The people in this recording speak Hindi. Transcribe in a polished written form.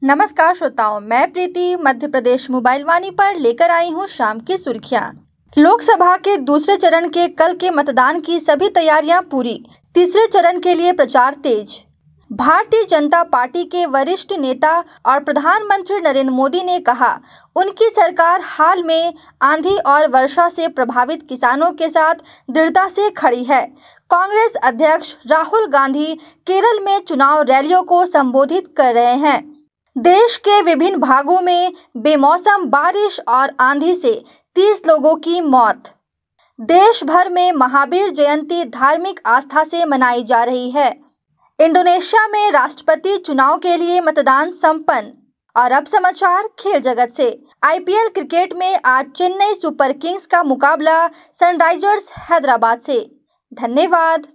नमस्कार श्रोताओं, मैं प्रीति मध्य प्रदेश मोबाइल वाणी पर लेकर आई हूँ शाम की सुर्खियां। लोकसभा के दूसरे चरण के कल के मतदान की सभी तैयारियां पूरी। तीसरे चरण के लिए प्रचार तेज। भारतीय जनता पार्टी के वरिष्ठ नेता और प्रधानमंत्री नरेंद्र मोदी ने कहा, उनकी सरकार हाल में आंधी और वर्षा से प्रभावित किसानों के साथ दृढ़ता से खड़ी है। कांग्रेस अध्यक्ष राहुल गांधी केरल में चुनाव रैलियों को संबोधित कर रहे हैं। देश के विभिन्न भागों में बेमौसम बारिश और आंधी से 30 लोगों की मौत। देश भर में महावीर जयंती धार्मिक आस्था से मनाई जा रही है। इंडोनेशिया में राष्ट्रपति चुनाव के लिए मतदान संपन्न। और अब समाचार खेल जगत से। आईपीएल क्रिकेट में आज चेन्नई सुपर किंग्स का मुकाबला सनराइजर्स हैदराबाद से। धन्यवाद।